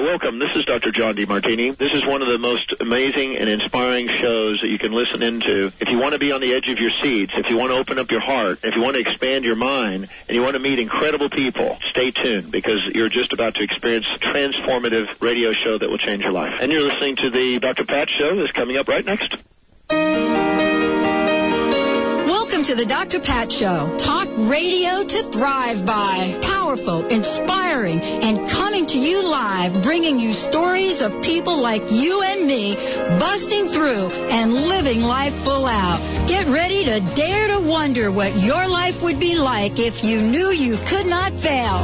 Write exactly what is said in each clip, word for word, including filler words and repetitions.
welcome. This is Doctor John DeMartini. This is one of the most amazing and inspiring shows that you can listen into. If you want to be on the edge of your seats, if you want to open up your heart, if you want to expand your mind, and you want to meet incredible people, stay tuned, because you're just about to experience a transformative radio show that will change your life. And you're listening to the Doctor Pat Show that's coming up right next. Welcome to the Doctor Pat Show. Talk radio to thrive by. Powerful, inspiring, and coming to you live, bringing you stories of people like you and me busting through and living life full out. Get ready to dare to wonder what your life would be like if you knew you could not fail.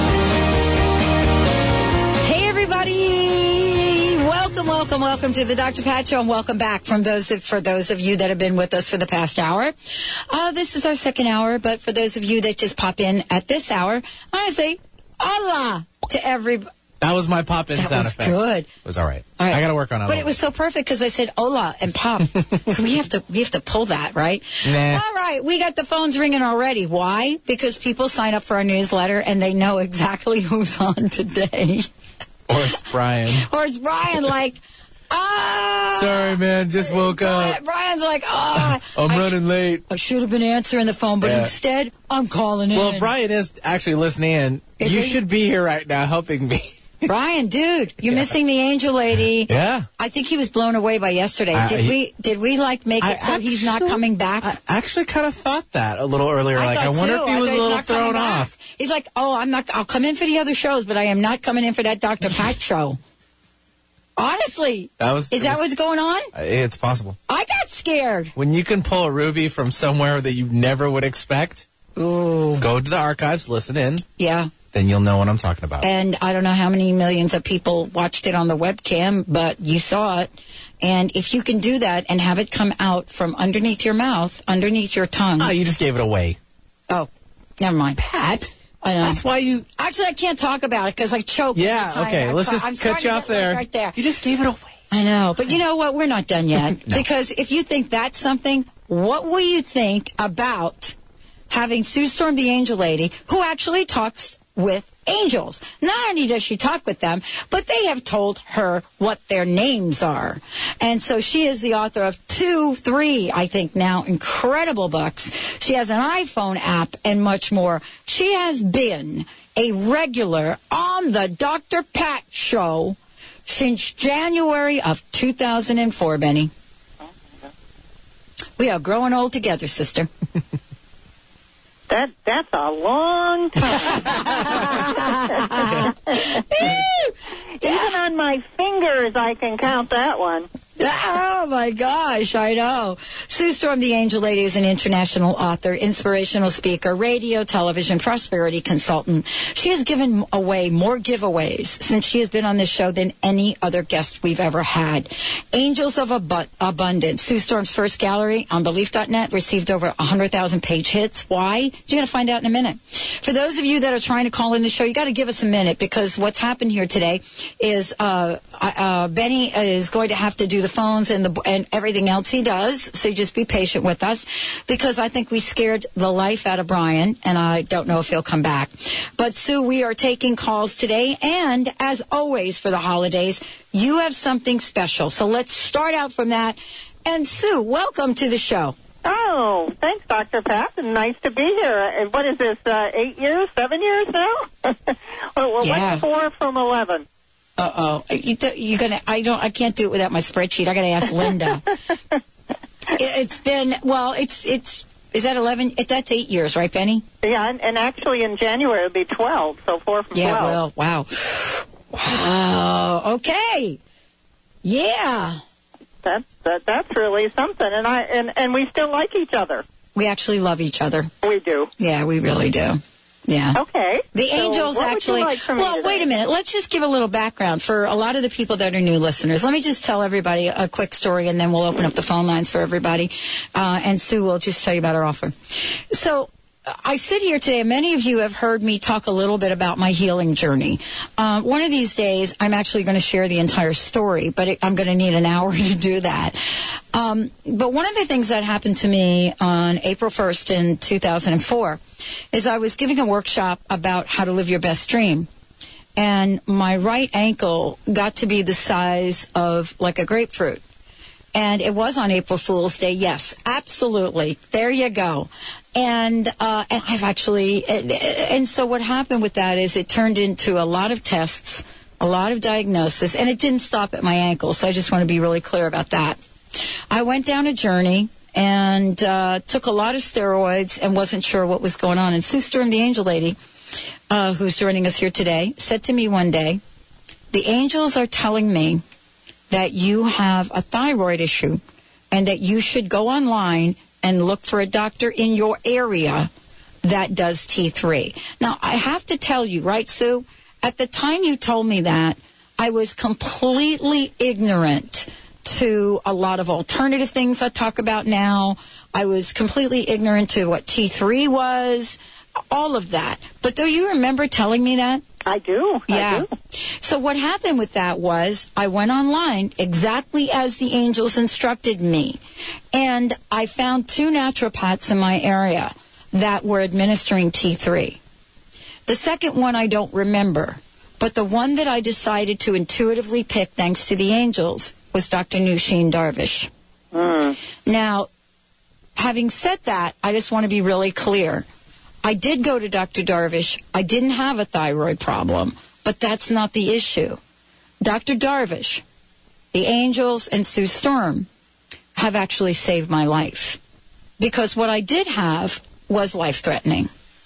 Hey, everybody. Welcome, welcome, welcome to the Doctor Pat Show, and welcome back from those of, for those of you that have been with us for the past hour. Uh, this is our second hour, but for those of you that just pop in at this hour, I want to say hola to everybody. That was my pop-in that sound was effect. Good. It was all right. All right. I got to work on it. But it was so perfect because I said hola and pop. So we have to we have to pull that, right? Nah. All right, we got the phones ringing already. Why? Because people sign up for our newsletter and they know exactly who's on today. Or it's Brian. Or it's Brian, like, ah. Sorry, man, just woke Brian, up. Brian's like, ah. I'm I, running late. I should have been answering the phone, but Yeah. instead, I'm calling in. Well, Brian is actually listening in. Is you he? should be here right now helping me. Brian, dude, you're Yeah. missing the angel lady. Yeah. I think he was blown away by yesterday. I- did he- we, did we like, make I it so he's not actually- coming back? I actually kind of thought that a little earlier. I like, I thought wonder too. if he I was thought a he's little not coming thrown back. off. He's like, oh, I'm not, I'll come in for the other shows, but I am not coming in for that Doctor Pat show. Honestly. That was, Is that was- what's going on? It's possible. I got scared. When you can pull a Ruby from somewhere that you never would expect, Ooh. go to the archives, listen in, Yeah. then you'll know what I'm talking about. And I don't know how many millions of people watched it on the webcam, but you saw it. And if you can do that and have it come out from underneath your mouth, underneath your tongue. Oh, you just gave it away. Oh, never mind. Pat, I know. that's why you... Actually, I can't talk about it because I choke. Yeah, every time okay, I let's try. just I'm cut starting you to off get lit there. right there. You just gave it away. I know. But you know what? We're not done yet. No. Because if you think that's something, what will you think about having Sue Storm, the angel lady, who actually talks with angels? Not only does she talk with them, but they have told her what their names are. And so she is the author of two, three, I think now, incredible books. She has an iPhone app and much more. She has been a regular on the Doctor Pat Show since January of two thousand four, Benny. We are growing old together, sister. That that's a long time. Even on my fingers, I can count that one. Oh, my gosh, I know. Sue Storm, the Angel Lady, is an international author, inspirational speaker, radio, television, prosperity consultant. She has given away more giveaways since she has been on this show than any other guest we've ever had. Angels of Abu- Abundance. Sue Storm's first gallery on Belief dot net received over one hundred thousand page hits. Why? You're going to find out in a minute. For those of you that are trying to call in the show, you got to give us a minute because what's happened here today is uh, uh, Benny is going to have to do the phones and the and everything else he does. So just be patient with us because I think we scared the life out of Brian, and I don't know if he'll come back. But Sue, we are taking calls today, and as always for the holidays, you have something special. So let's start out from that. And Sue, welcome to the show. Oh, thanks, Doctor Pat, and nice to be here. And what is this, uh, eight years, seven years now? well, Yeah. What's four from eleven? Uh oh, you do, you're gonna. I don't. I can't do it without my spreadsheet. I gotta ask Linda. it, it's been well. It's it's. Is that eleven? It, that's eight years, right, Benny? Yeah, and, and actually in January it'll be twelve, so four from Yeah. twelve. Well, wow. Wow. Okay. Yeah. That, that that's really something, and I and, and we still like each other. We actually love each other. We do. Yeah, we really do. Yeah. Okay. The So angels what would you actually. like from me well, today? wait a minute. Let's just give a little background for a lot of the people that are new listeners. Let me just tell everybody a quick story, and then we'll open up the phone lines for everybody. Uh, and Sue will just tell you about her offer. So. I sit here today, and many of you have heard me talk a little bit about my healing journey. Uh, one of these days, I'm actually going to share the entire story, but it, I'm going to need an hour to do that. Um, but one of the things that happened to me on April first in two thousand four is I was giving a workshop about how to live your best dream. and my right ankle got to be the size of like a grapefruit. And it was on April Fool's Day. Yes, absolutely. There you go. And uh, and I've actually, and, and so what happened with that is it turned into a lot of tests, a lot of diagnosis, and it didn't stop at my ankle. So I just want to be really clear about that. I went down a journey and uh, took a lot of steroids and wasn't sure what was going on. And Sue Sturm, the angel lady, uh, who's joining us here today, said to me one day, the angels are telling me that you have a thyroid issue and that you should go online and look for a doctor in your area that does T three. Now, I have to tell you, right, Sue, at the time you told me that, I was completely ignorant to a lot of alternative things I talk about now. I was completely ignorant to what T three was, all of that. But do you remember telling me that? I do. Yeah. I do. So what happened with that was I went online exactly as the angels instructed me. And I found two naturopaths in my area that were administering T three. The second one I don't remember. But the one that I decided to intuitively pick, thanks to the angels, was Doctor Nushin Darvish. Mm. Now, having said that, I just want to be really clear. I did go to Doctor Darvish. I didn't have a thyroid problem, but that's not the issue. Doctor Darvish, the angels, and Sue Sturm have actually saved my life because what I did have was life-threatening.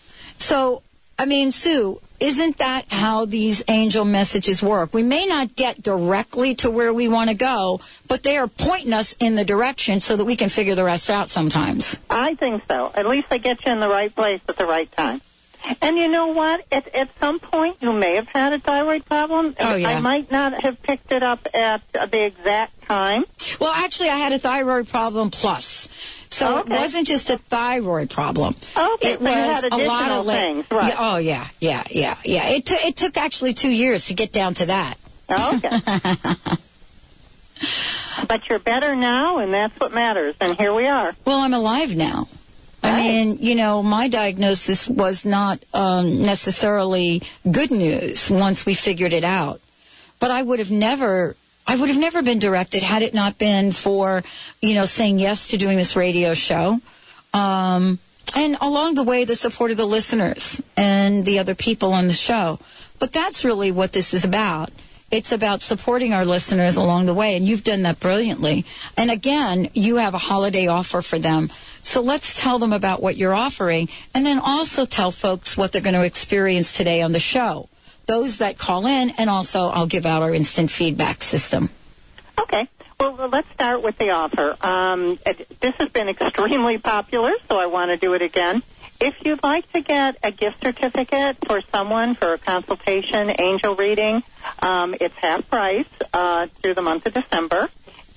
So, I mean, Sue, isn't that how these angel messages work? We may not get directly to where we want to go, but they are pointing us in the direction so that we can figure the rest out sometimes. I think so. At least they get you in the right place at the right time. And you know what? At, at some point, you may have had a thyroid problem. Oh, yeah. I might not have picked it up at the exact time. Well, actually, I had a thyroid problem plus. So Okay. it wasn't just a thyroid problem. Okay, it so you was had a lot additional of li- things, right. Yeah, oh, yeah, yeah, yeah, yeah. It, t- it took actually two years to get down to that. Oh, okay. But you're better now, and that's what matters. And here we are. Well, I'm alive now. I Right. mean, you know, my diagnosis was not um, necessarily good news once we figured it out. But I would have never, I would have never been directed had it not been for, you know, saying yes to doing this radio show. Um, and along the way, the support of the listeners and the other people on the show. But that's really what this is about. It's about supporting our listeners along the way, and you've done that brilliantly. And again, you have a holiday offer for them. So let's tell them about what you're offering, and then also tell folks what they're going to experience today on the show. Those that call in, and also I'll give out our instant feedback system. Okay. Well, let's start with the offer. Um, it, this has been extremely popular, so I want to do it again. If you'd like to get a gift certificate for someone for a consultation, angel reading, um, it's half price uh, through the month of December.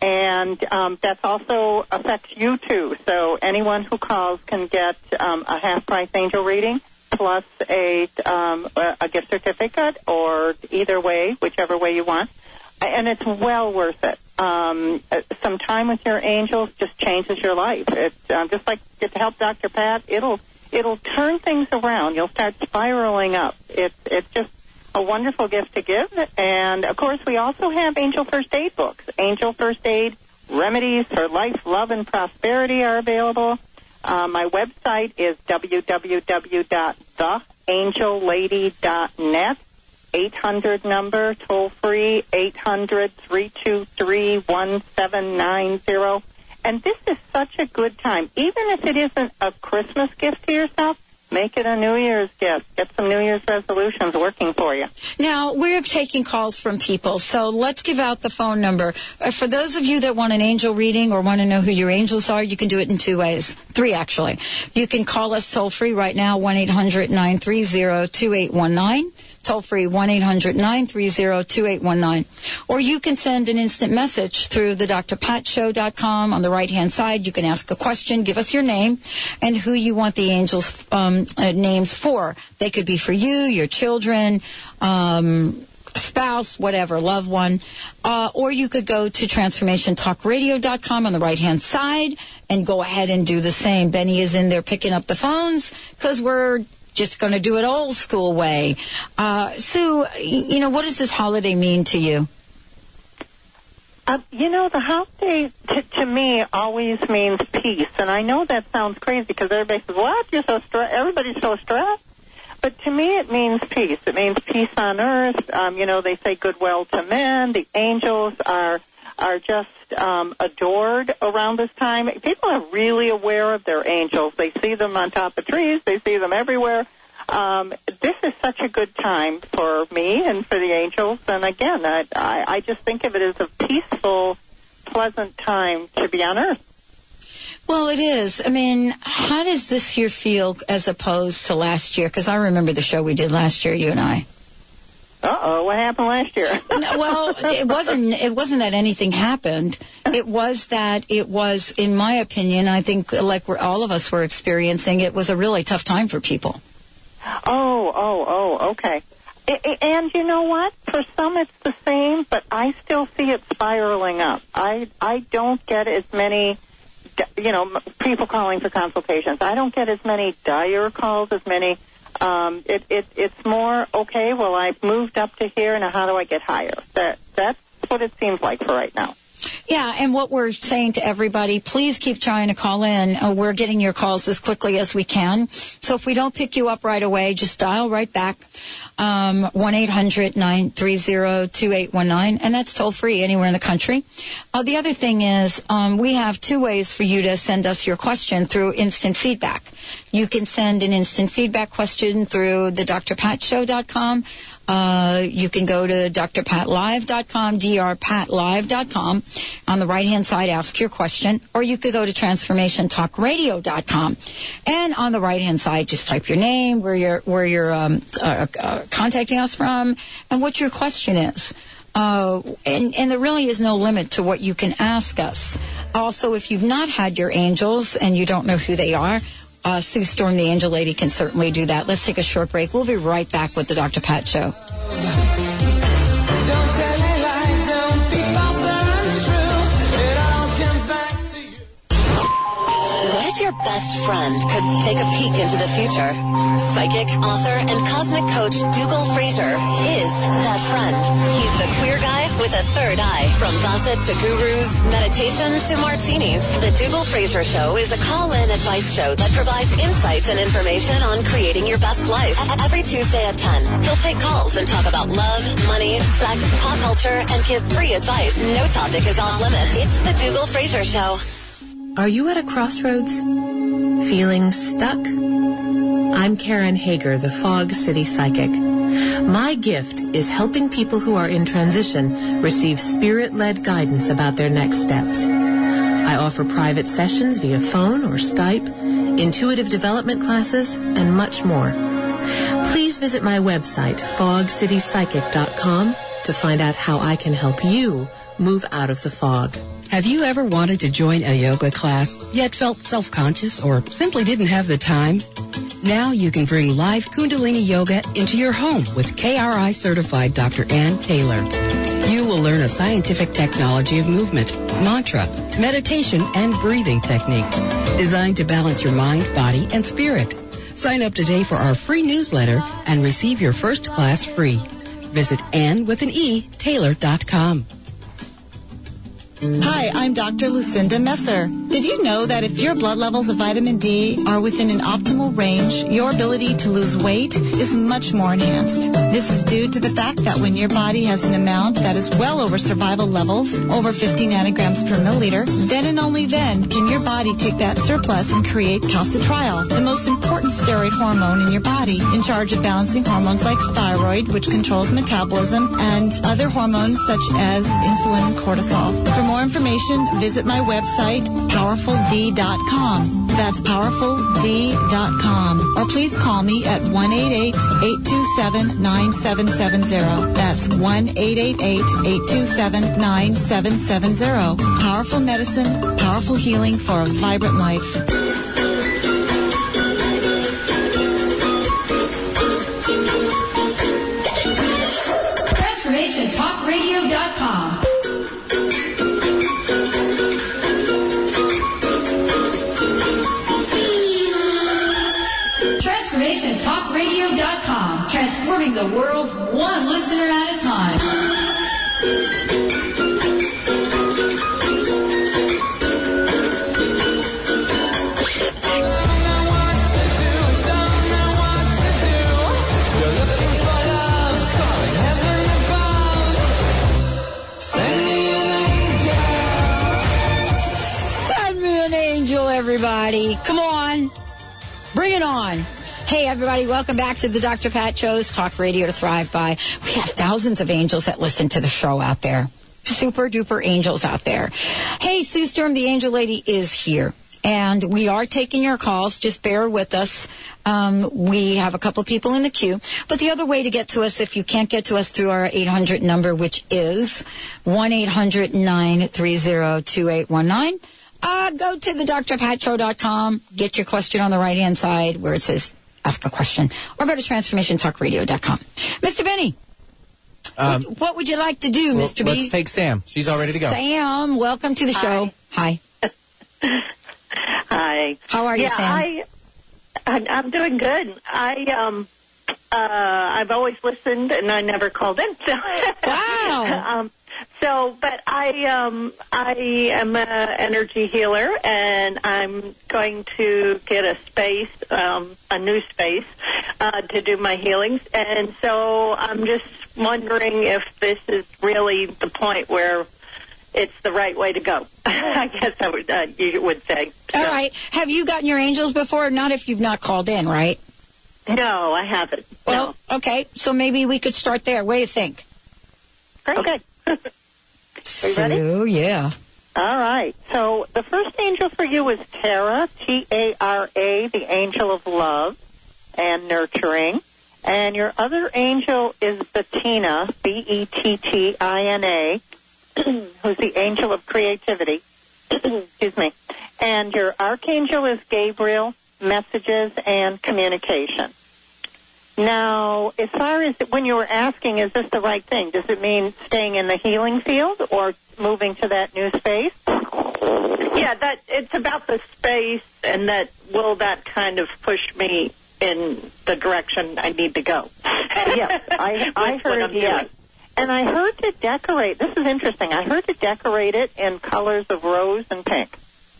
And um, that also affects you, too. So anyone who calls can get um, a half-price angel reading plus a, um, a gift certificate, or either way, whichever way you want. And it's well worth it. Um, some time with your angels just changes your life. It's um, just like to help Doctor Pat, it'll it'll turn things around. You'll start spiraling up. It's it's just a wonderful gift to give. And, of course, we also have Angel First Aid books. Angel First Aid Remedies for Life, Love, and Prosperity are available. Uh, my website is w w w dot the angel lady dot net. eight hundred number, toll free, eight hundred, three two three, one seven nine zero. And this is such a good time. Even if it isn't a Christmas gift to yourself, make it a New Year's gift. Get some New Year's resolutions working for you. Now, we're taking calls from people, so let's give out the phone number. Uh, for those of you that want an angel reading or want to know who your angels are, you can do it in two ways. Three, actually. You can call us toll-free right now, one eight hundred nine three zero two eight one nine. Toll-free, one eight hundred nine three zero two eight one nine. Or you can send an instant message through the d r pat show dot com. On the right-hand side, you can ask a question, give us your name, and who you want the angels' um, uh, names for. They could be for you, your children, um, spouse, whatever, loved one. Uh, or you could go to transformation talk radio dot com on the right-hand side and go ahead and do the same. Benny is in there picking up the phones because we're just going to do it old school way. Uh, Sue, you know, what does this holiday mean to you? Uh, you know, the holiday to, to me always means peace, and I know that sounds crazy because everybody says, "What? You're so stressed." Everybody's so stressed. But to me, it means peace. It means peace on earth. Um, you know, they say goodwill to men. The angels are are just um, adored around this time. People are really aware of their angels. They see them on top of trees. They see them everywhere. Um, this is such a good time for me and for the angels. And again, I, I, I just think of it as a peaceful, pleasant time to be on earth. Well, it is. I mean, how does this year feel as opposed to last year? Because I remember the show we did last year, you and I. Uh-oh, what happened last year? No, well, it wasn't it wasn't that anything happened. It was that it was, in my opinion, I think like we're, all of us were experiencing, it was a really tough time for people. Oh, oh, oh, okay. I, I, and you know what? For some it's the same, but I still see it spiraling up. I, I don't get as many... you know, people calling for consultations. I don't get as many dire calls, as many. Um, it, it, it's more, okay, well, I've moved up to here, now how do I get higher? That That's what it seems like for right now. Yeah, and what we're saying to everybody, please keep trying to call in. Uh, we're getting your calls as quickly as we can. So if we don't pick you up right away, just dial right back, um, one eight hundred nine three zero two eight one nine, and that's toll-free anywhere in the country. Uh, the other thing is um, we have two ways for you to send us your question through instant feedback. You can send an instant feedback question through the D R pat show dot com. Uh, you can go to d r pat live dot com, d r pat live dot com. On the right-hand side, ask your question. Or you could go to transformation talk radio dot com. And on the right-hand side, just type your name, where you're, where you're um, uh, uh, contacting us from, and what your question is. Uh, and, and there really is no limit to what you can ask us. Also, if you've not had your angels and you don't know who they are, Uh, Sue Storm, the Angel Lady, can certainly do that. Let's take a short break. We'll be right back with the Doctor Pat Show. Don't tell a lie, don't be false or untrue. It all comes back to you. What if your best friend could take a peek into the future? Psychic, author, and cosmic coach Dougal Fraser is that friend. He's the queer guy with a third eye. From gossip to gurus, meditation to martinis, the Dougal Fraser Show is a call-in advice show that provides insights and information on creating your best life. Every Tuesday at ten, he'll take calls and talk about love, money, sex, pop culture, and give free advice. No topic is off limits. It's the Dougal Fraser Show. Are you at a crossroads? Feeling stuck? I'm Karen Hager, the Fog City Psychic. My gift is helping people who are in transition receive spirit-led guidance about their next steps. I offer private sessions via phone or Skype, intuitive development classes, and much more. Please visit my website, fog city psychic dot com, to find out how I can help you move out of the fog. Have you ever wanted to join a yoga class, yet felt self-conscious or simply didn't have the time? Now you can bring live Kundalini Yoga into your home with K R I certified Doctor Ann Taylor. You will learn a scientific technology of movement, mantra, meditation, and breathing techniques designed to balance your mind, body, and spirit. Sign up today for our free newsletter and receive your first class free. Visit Ann with an E, Taylor dot com. Hi, I'm Doctor Lucinda Messer. Did you know that if your blood levels of vitamin D are within an optimal range, your ability to lose weight is much more enhanced? This is due to the fact that when your body has an amount that is well over survival levels, over fifty nanograms per milliliter, then and only then can your body take that surplus and create calcitriol, the most important steroid hormone in your body, in charge of balancing hormones like thyroid, which controls metabolism, and other hormones such as insulin and cortisol. For more information, visit my website, powerful d dot com. That's powerful d dot com. Or please call me at one eight eight, eight two seven, nine seven seven zero. That's one eight eight eight, eight two seven, nine seven seven zero. Powerful medicine, powerful healing for a vibrant life. transformation talk radio dot com. transformation talk Serving the world one listener at a time. Everybody, come on, bring it on. Hey, everybody, welcome back to the Doctor Pat Show's Talk Radio to Thrive By. We have thousands of angels that listen to the show out there. Super duper angels out there. Hey, Sue Storm, the angel lady, is here. And we are taking your calls. Just bear with us. Um, we have a couple of people in the queue. But the other way to get to us, if you can't get to us through our eight hundred number, which is one eight hundred nine three zero two eight one nine, Uh, go to the d r pat show dot com, get your question on the right-hand side where it says ask a question, or go to transformation talk radio dot com. Mister Benny, um, what, what would you like to do, well, Mister B? Let's take Sam. She's all ready to go. Sam, welcome to the show. Hi. Hi. How are you, yeah, Sam? I, I, I'm doing good. I, um, uh, I've always listened, and I never called in. So. Wow. um, So, but I um, I am an energy healer, and I'm going to get a space, um, a new space, uh, to do my healings. And so I'm just wondering if this is really the point where it's the right way to go. I guess I would uh, you would say. All so. right. Have you gotten your angels before? Not if you've not called in, right? No, I haven't. Well, no. Okay. So maybe we could start there. What do you think? Great. Okay. Are you ready? So, yeah. All right. So the first angel for you is Tara, T A R A, the angel of love and nurturing. And your other angel is Bettina, B E T T I N A, who's the angel of creativity. Excuse me. And your archangel is Gabriel, messages and communication. Now, as far as when you were asking, is this the right thing? Does it mean staying in the healing field or moving to that new space? Yeah, that it's about the space, and that will that kind of push me in the direction I need to go. Yeah, I, I heard yes. And I heard to decorate. This is interesting. I heard to decorate it in colors of rose and pink.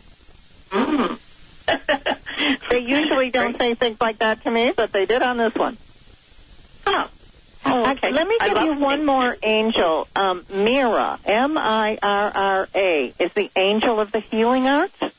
Mm. They usually don't say things like that to me, but they did on this one. Oh. Oh, okay. Let me give you one more angel. Um, Mira, M I R R A, is the angel of the healing arts. Oh.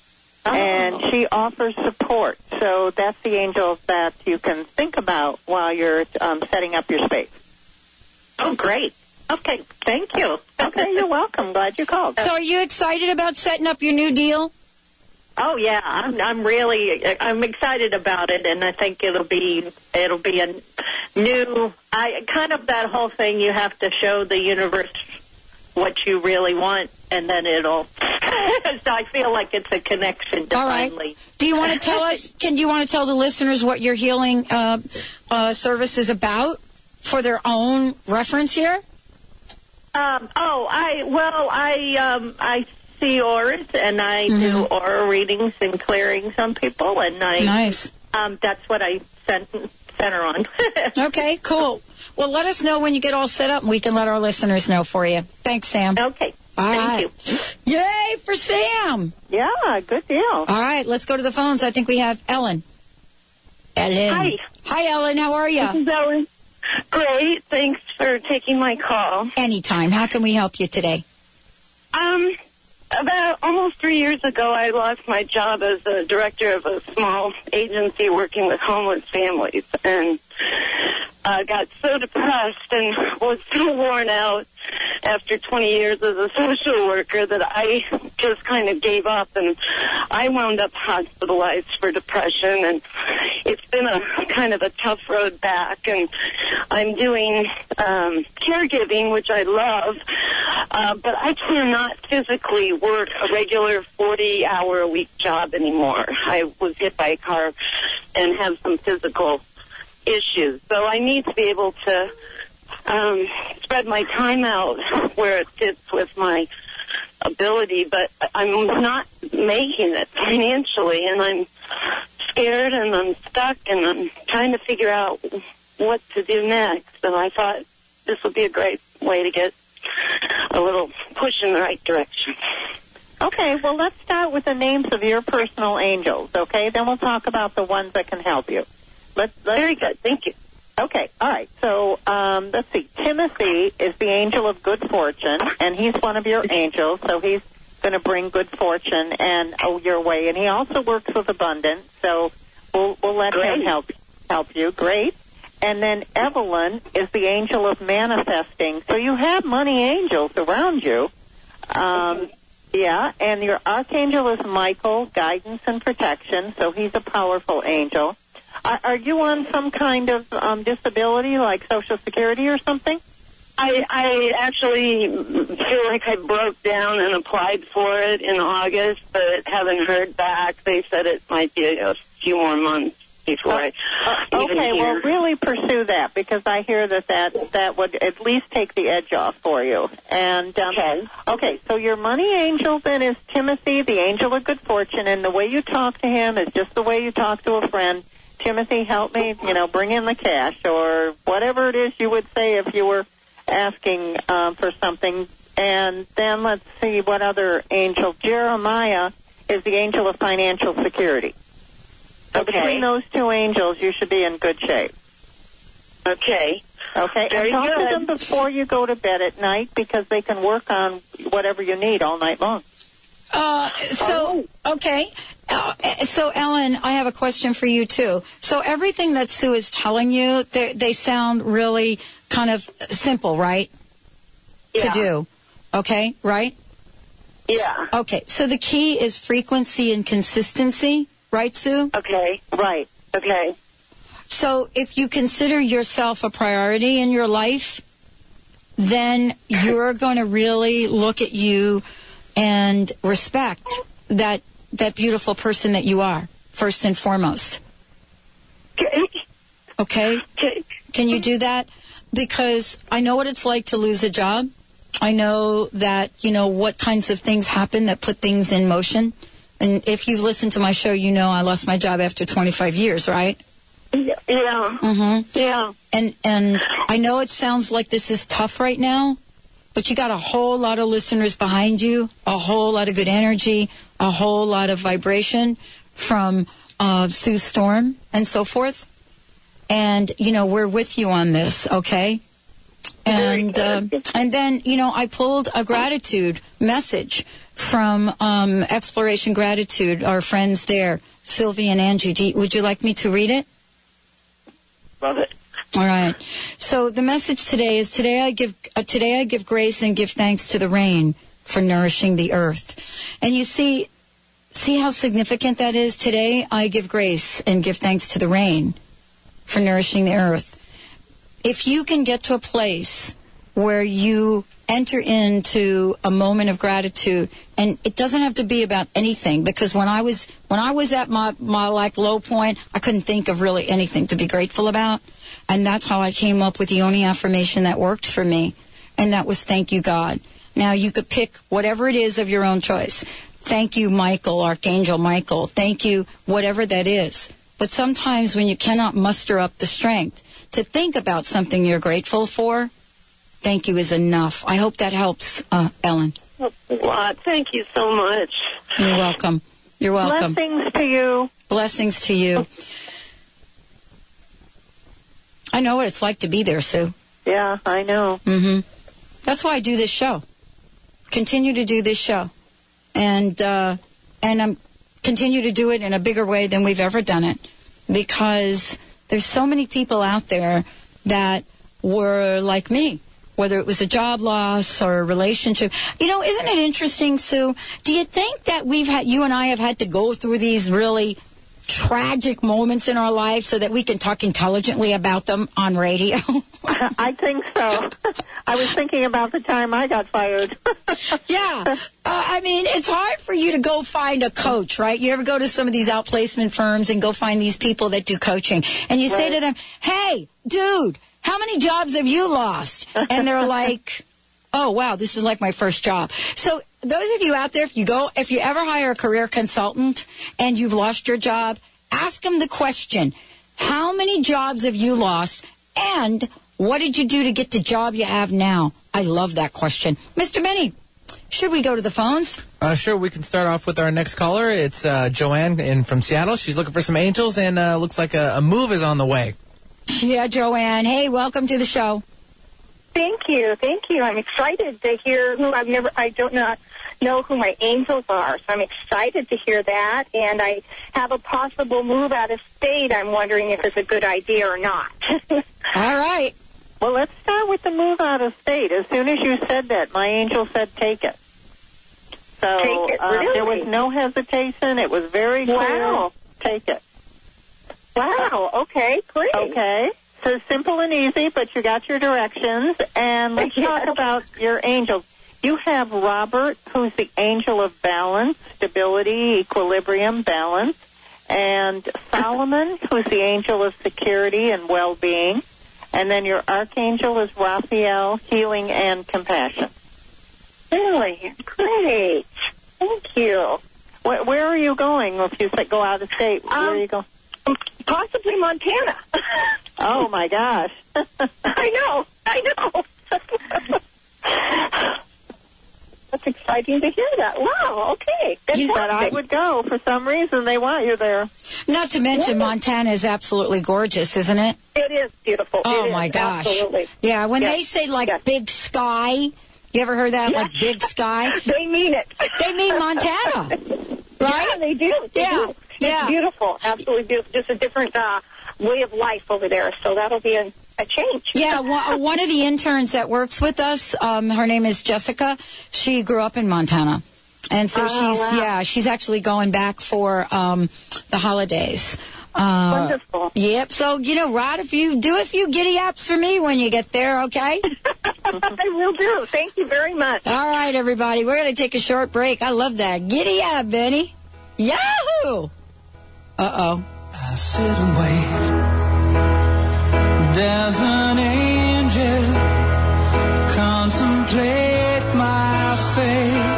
And she offers support. So that's the angel that you can think about while you're um, setting up your space. Oh, great. Okay, thank you. Okay, you're welcome. Glad you called. So are you excited about setting up your new deal? Oh yeah, I'm, I'm really, I'm excited about it, and I think it'll be, it'll be a new, I kind of that whole thing. You have to show the universe what you really want, and then it'll. So I feel like it's a connection divinely. All right. Do you want to tell us? Can you want to tell the listeners what your healing uh, uh, service is about for their own reference here? Um, oh, I well, I um, I. see auras, and I mm-hmm. do aura readings and clearings on people, and I nice. Um, that's what I sent center on. Okay, cool. Well, let us know when you get all set up, and we can let our listeners know for you. Thanks, Sam. Okay. All Thank right. you. Yay for Sam. Yeah, good deal. All right, let's go to the phones. I think we have Ellen. Ellen. Hi. Hi, Ellen. How are you? This is Ellen. Great. Thanks for taking my call. Anytime. How can we help you today? Um... About almost three years ago, I lost my job as a director of a small agency working with homeless families, and uh, got so depressed and was so worn out after twenty years as a social worker that I just kind of gave up, and I wound up hospitalized for depression, and it's been a kind of a tough road back, and I'm doing um, caregiving, which I love, uh, but I cannot physically work a regular forty-hour-a-week job anymore. I was hit by a car and have some physical issues, so I need to be able to um, spread my time out where it fits with my ability, but I'm not making it financially, and I'm scared, and I'm stuck, and I'm trying to figure out what to do next. And I thought this would be a great way to get a little push in the right direction. Okay, well, let's start with the names of your personal angels, okay? Then we'll talk about the ones that can help you. Let's, let's, Very good. Thank you. Okay, all right. So um, let's see. Timothy is the angel of good fortune, and he's one of your angels, so he's going to bring good fortune and oh, your way. And he also works with abundance, so we'll, we'll let Great. him help help you. Great. And then Evelyn is the angel of manifesting. So you have money angels around you. Um, yeah, and your archangel is Michael, guidance and protection, so he's a powerful angel. Are, are you on some kind of um, disability, like Social Security or something? I, I actually feel like I broke down and applied for it in August, but haven't heard back. They said it might be a few more months before I uh, even Okay, hear. well, really pursue that, because I hear that that, that would at least take the edge off for you. And um, Okay. Okay, so your money angel then is Timothy, the angel of good fortune, and the way you talk to him is just the way you talk to a friend. Timothy, help me, you know, bring in the cash, or whatever it is you would say if you were asking um, for something. And then let's see what other angel. Jeremiah is the angel of financial security. So Okay. between those two angels, you should be in good shape. Okay. Okay, Very and talk good. to them before you go to bed at night, because they can work on whatever you need all night long. Uh, so, okay. Uh, so, Ellen, I have a question for you, too. So, everything that Sue is telling you, they, they sound really kind of simple, right? Yeah. To do. Okay, right? Yeah. Okay, so the key is frequency and consistency, right, Sue? Okay. Right. Okay. So, if you consider yourself a priority in your life, then you're going to really look at you and respect that that beautiful person that you are, first and foremost. Okay. Okay? Okay. Can you do that? Because I know what it's like to lose a job. I know that, you know, what kinds of things happen that put things in motion. And if you've listened to my show, you know I lost my job after twenty-five years, right? Yeah. Yeah. Mm-hmm. Yeah. And, and I know it sounds like this is tough right now, but you got a whole lot of listeners behind you, a whole lot of good energy, a whole lot of vibration from uh, Sue Storm and so forth. And, you know, we're with you on this, okay? And uh, and then, you know, I pulled a gratitude message from um, Exploration Gratitude, our friends there, Sylvie and Angie. Do you, would you like me to read it? Love it. All right. So the message today is today I give uh, today I give grace and give thanks to the rain for nourishing the earth. And you see, see how significant that is. Today I give grace and give thanks to the rain for nourishing the earth. If you can get to a place where you enter into a moment of gratitude, and it doesn't have to be about anything, because when I was when I was at my, my like low point, I couldn't think of really anything to be grateful about. And that's how I came up with the only affirmation that worked for me, and that was thank you, God. Now you could pick whatever it is of your own choice. Thank you, Michael, Archangel Michael. Thank you, whatever that is. But sometimes when you cannot muster up the strength to think about something you're grateful for, thank you is enough. I hope that helps, uh, Ellen. Wow, thank you so much. You're welcome. You're welcome. Blessings to you. Blessings to you. I know what it's like to be there, Sue. Yeah, I know. Mm-hmm. That's why I do this show. Continue to do this show. And, uh, and I'm continue to do it in a bigger way than we've ever done it. Because there's so many people out there that were like me, whether it was a job loss or a relationship. You know, isn't it interesting, Sue? Do you think that we've had, you and I have had to go through these really tragic moments in our life so that we can talk intelligently about them on radio? I think so. I was thinking about the time I got fired. Yeah. Uh, I mean, it's hard for you to go find a coach, right? You ever go to some of these outplacement firms and go find these people that do coaching, and you say Right. to them, hey, dude, how many jobs have you lost? And they're like, oh, wow, this is like my first job. So those of you out there, if you go, if you ever hire a career consultant and you've lost your job, ask them the question, how many jobs have you lost? And what did you do to get the job you have now? I love that question. Mister Benny, should we go to the phones? Uh, sure, we can start off with our next caller. It's uh, Joanne in from Seattle. She's looking for some angels, and uh, looks like a, a move is on the way. Yeah, Joanne. Hey, welcome to the show. Thank you, thank you. I'm excited to hear who I've never, I don't know, know who my angels are, so I'm excited to hear that. And I have a possible move out of state. I'm wondering if it's a good idea or not. All right. Well, let's start with the move out of state. As soon as you said that, my angel said take it. So Take it, uh, really? there was no hesitation. It was very clear. Wow. Take it. Wow, okay, great. Okay. So simple and easy, but you got your directions. And let's Yes. talk about your angels. You have Robert, who's the angel of balance, stability, equilibrium, balance. And Solomon, who's the angel of security and well-being. And then your archangel is Raphael, healing and compassion. Really? Great. Thank you. Where, where are you going if you say go out of state? Where Um, are you going? Possibly Montana. Oh, my gosh. I know, I know. That's exciting to hear that. Wow, okay. You said I would go. For some reason, they want you there. Not to mention, Montana is absolutely gorgeous, isn't it? It is beautiful. Oh, It is, my gosh. Absolutely. Yeah, when Yes. they say, like, Yes. big sky, you ever heard that, Yes. like, big sky? They mean it. They mean Montana, right? Yeah, they do. They Yeah, do. It's yeah. beautiful. Absolutely beautiful. Just a different uh, way of life over there. So that'll be a, a change. Yeah, one, one of the interns that works with us, um, her name is Jessica. She grew up in Montana. And so Oh, she's, wow. yeah, she's actually going back for um, the holidays. Uh, Wonderful. Yep. So, you know, Rod, if you do a few giddy apps for me when you get there, okay? I will do. Thank you very much. All right, everybody. We're going to take a short break. I love that. Giddy app, Benny. Yahoo! Uh-oh. I sit and wait. There's an angel. Contemplate my fate.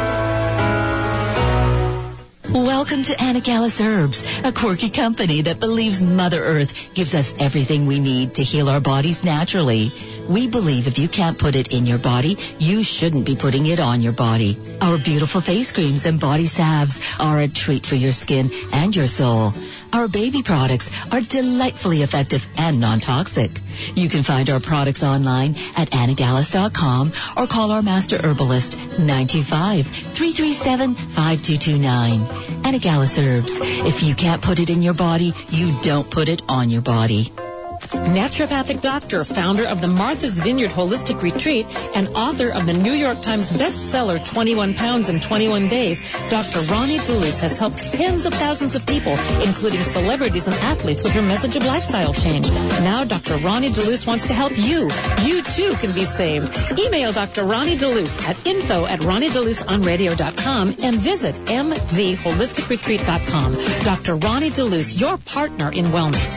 Welcome to Anacalis Herbs, a quirky company that believes Mother Earth gives us everything we need to heal our bodies naturally. We believe if you can't put it in your body, you shouldn't be putting it on your body. Our beautiful face creams and body salves are a treat for your skin and your soul. Our baby products are delightfully effective and non-toxic. You can find our products online at anagalis dot com or call our master herbalist nine two five, three three seven, five two two nine. Anagalis Herbs. If you can't put it in your body, you don't put it on your body. Naturopathic doctor, founder of the Martha's Vineyard Holistic Retreat, and author of the New York Times bestseller twenty-one pounds in twenty-one days, Doctor Ronnie DeLuce has helped tens of thousands of people, including celebrities and athletes, with her message of lifestyle change. Now Doctor Ronnie DeLuce wants to help you. You too can be saved. Email Doctor Ronnie DeLuce at info at ronnie deluce on radio dot com and visit m v holistic retreat dot com. Doctor Ronnie DeLuce, your partner in wellness.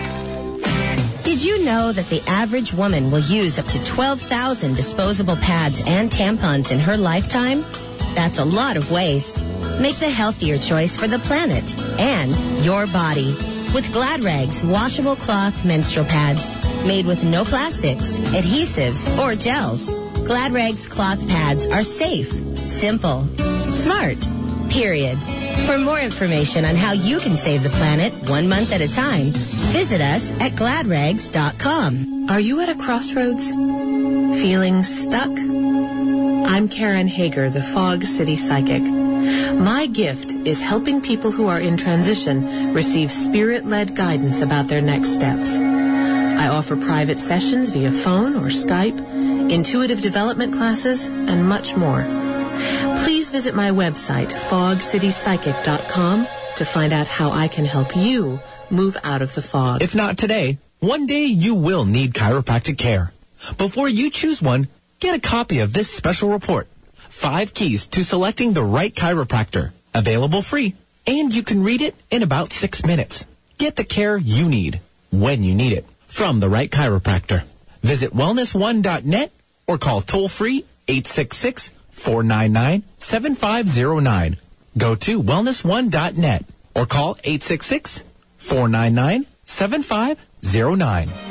Did you know that the average woman will use up to twelve thousand disposable pads and tampons in her lifetime? That's a lot of waste. Make the healthier choice for the planet and your body with Glad Rags washable cloth menstrual pads made with no plastics, adhesives, or gels. Glad Rags cloth pads are safe, simple, smart, period. For more information on how you can save the planet one month at a time, visit us at glad rags dot com. Are you at a crossroads? Feeling stuck? I'm Karen Hager, the Fog City Psychic. My gift is helping people who are in transition receive spirit-led guidance about their next steps. I offer private sessions via phone or Skype, intuitive development classes, and much more. Please visit my website, fog city psychic dot com, to find out how I can help you move out of the fog. If not today, one day you will need chiropractic care. Before you choose one, get a copy of this special report. Five keys to selecting the right chiropractor. Available free. And you can read it in about six minutes. Get the care you need, when you need it, from the right chiropractor. Visit wellness one dot net or call toll-free eight six six, four nine nine, seven five zero nine. Go to wellness one dot net or call eight six six, four nine nine, seven five zero nine.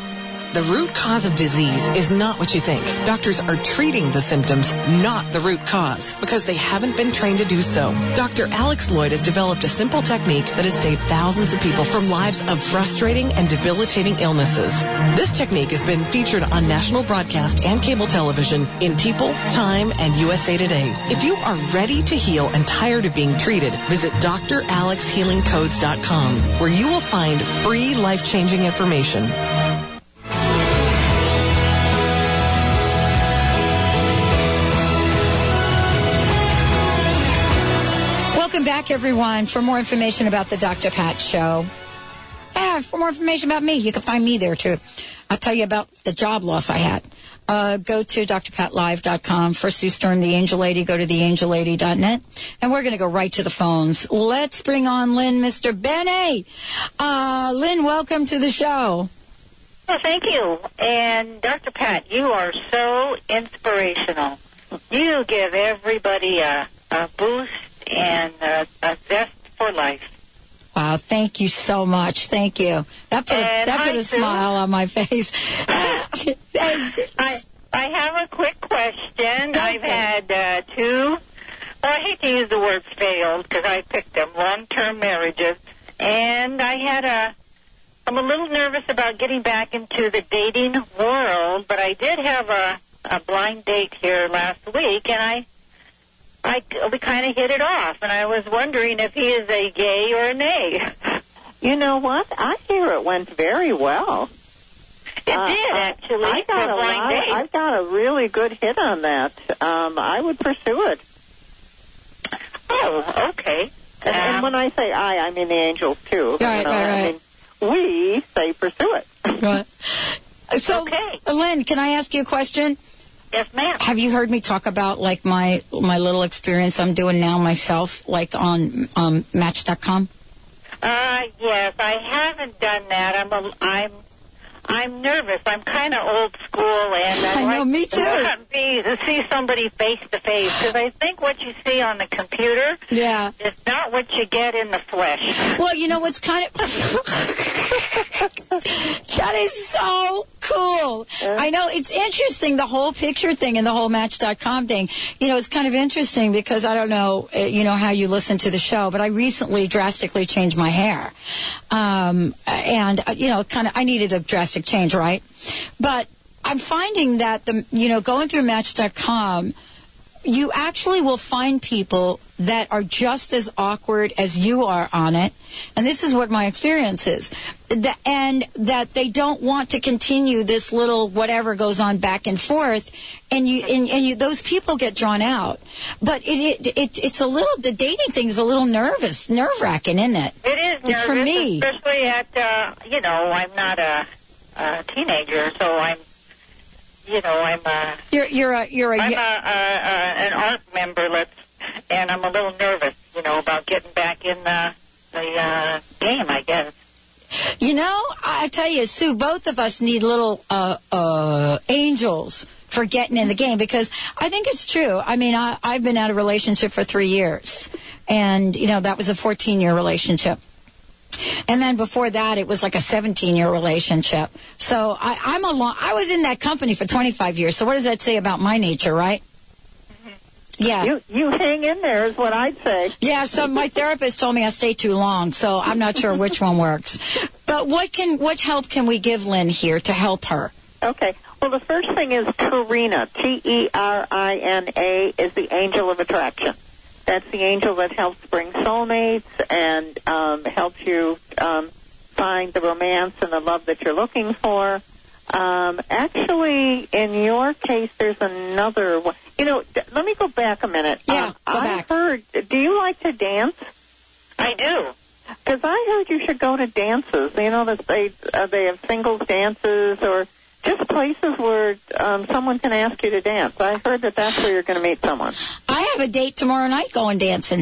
The root cause of disease is not what you think. Doctors are treating the symptoms, not the root cause, because they haven't been trained to do so. Doctor Alex Lloyd has developed a simple technique that has saved thousands of people from lives of frustrating and debilitating illnesses. This technique has been featured on national broadcast and cable television in People, Time, and U S A Today. If you are ready to heal and tired of being treated, visit D R Alex Healing Codes dot com, where you will find free life-changing information. Welcome back, everyone. For more information about the Doctor Pat Show, yeah, for more information about me, you can find me there, too. I'll tell you about the job loss I had. Uh, go to D R Pat Live dot com. For Sue Storm, the Angel Lady, go to the angel lady dot net. And we're going to go right to the phones. Let's bring on Lynn, Mister Benny. Uh, Lynn, welcome to the show. Well, thank you. And Doctor Pat, you are so inspirational. You give everybody a, a boost and a, a zest for life. Wow, thank you so much. Thank you. That put, And that put hi, a Sue. smile on my face. I, I have a quick question. I've had uh, two, well, I hate to use the word failed because I picked them, long-term marriages. And I had a, I'm a little nervous about getting back into the dating world, but I did have a, a blind date here last week, and I I, we kind of hit it off, and I was wondering if he is a gay or a nay. You know what? I hear it went very well. It Uh, did, I- actually, I for got a a blind lot, date. I've got a really good hit on that. Um, I would pursue it. Oh, okay. And, Um, and when I say I, I mean the angels, too. Right, you know, right, I right. mean, we say pursue it. Right. So, Lynn, can I ask you a question? Yes, ma'am. Have you heard me talk about, like, my my little experience I'm doing now myself, like, on um, Match dot com? Uh, yes, I haven't done that. I'm a, I'm I'm nervous. I'm kind of old school, and I, I know, like me too. to be, to see somebody face to face, because I think what you see on the computer Yeah. is not what you get in the flesh. Well, you know what's kind of... That is so cool. I know, it's interesting, the whole picture thing and the whole Match dot com thing. You know, it's kind of interesting because I don't know, uh, you know, how you listen to the show, but I recently drastically changed my hair. Um, and, uh, you know, kind of, I needed a drastic change, right? But I'm finding that, the you know, going through Match dot com, you actually will find people that are just as awkward as you are on it. And this is what my experience is. The, and that they don't want to continue this little whatever goes on back and forth. And you and, and you those people get drawn out. But it, it it it's a little, the dating thing is a little nervous, nerve-wracking, isn't it? It is It's nervous, for me. especially at, uh, you know, I'm not a, a teenager, so I'm, you know, I'm a... You're you're a you're a I'm a, a, a an art member, let's, and I'm a little nervous, you know, about getting back in the the uh, game, I guess. You know, I tell you, Sue, both of us need little uh, uh, angels for getting in the game, because I think it's true. I mean, I, I've been out of a relationship for three years, and, you know, that was a fourteen-year relationship. And then before that, it was like a seventeen-year relationship. So I, I'm a long, I was in that company for twenty-five years. So what does that say about my nature, right? Yeah. You you hang in there is what I'd say. Yeah, so my therapist told me I stay too long, so I'm not sure which one works. But what can what help can we give Lynn here to help her? Okay. Well, the first thing is Terina. T E R I N A is the angel of attraction. That's the angel that helps bring soulmates and um, helps you um, find the romance and the love that you're looking for. Um, actually, in your case, there's another one. You know, d- let me go back a minute. Yeah, um, go I back. heard, do you like to dance? I do. Because I heard you should go to dances. You know, that they, uh, they have singles dances or just places where um, someone can ask you to dance. I heard that that's where you're going to meet someone. I have a date tomorrow night going dancing.